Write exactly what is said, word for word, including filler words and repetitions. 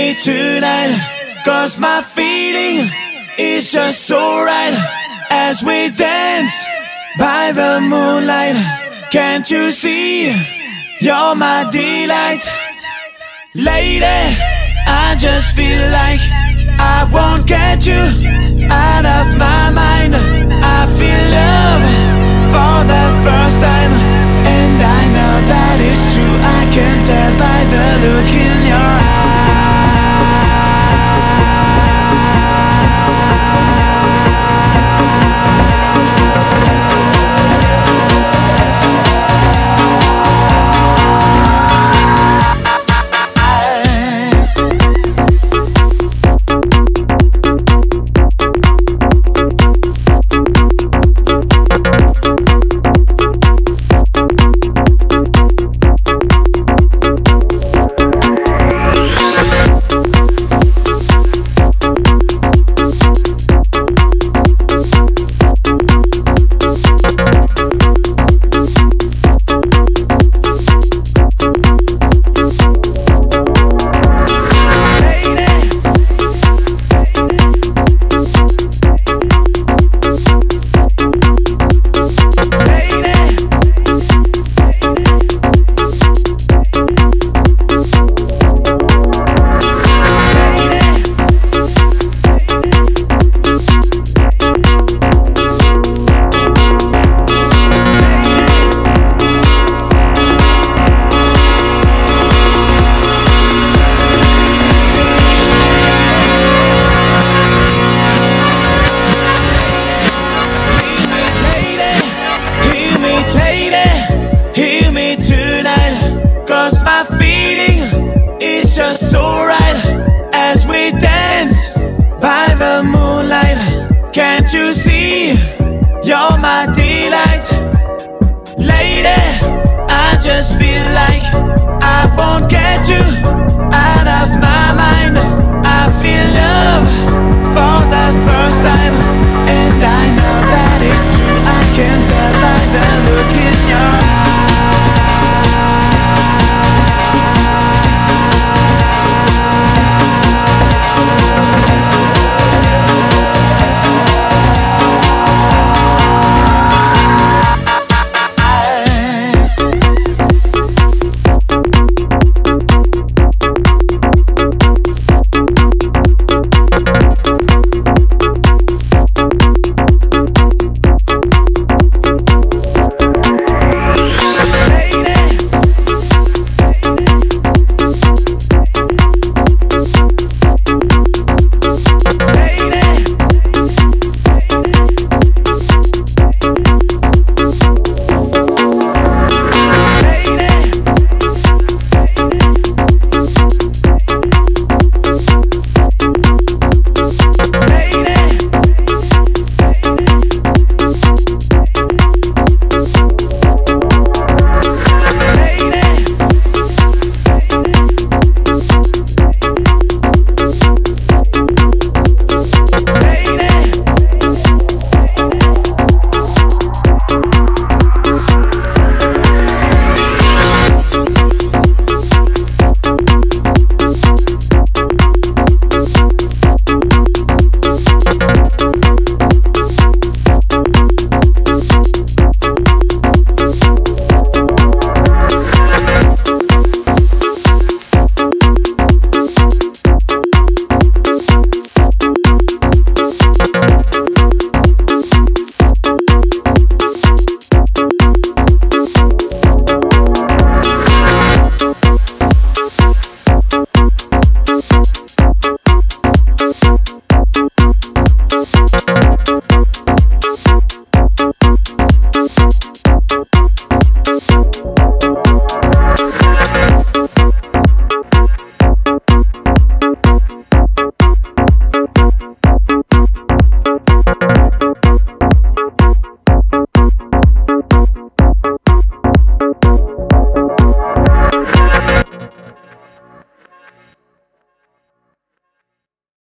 me tonight, 'cause my feeling is just so right as we dance by the moonlight. Can't you see, you're my delight? Lady, I just feel like I won't get you out of my mind. I feel love for the first time, and I know that it's true. I can tell by the look in your Can't you see, you're my delight? Lady, I just feel like I won't get you out of my mind. I feel love for the first time.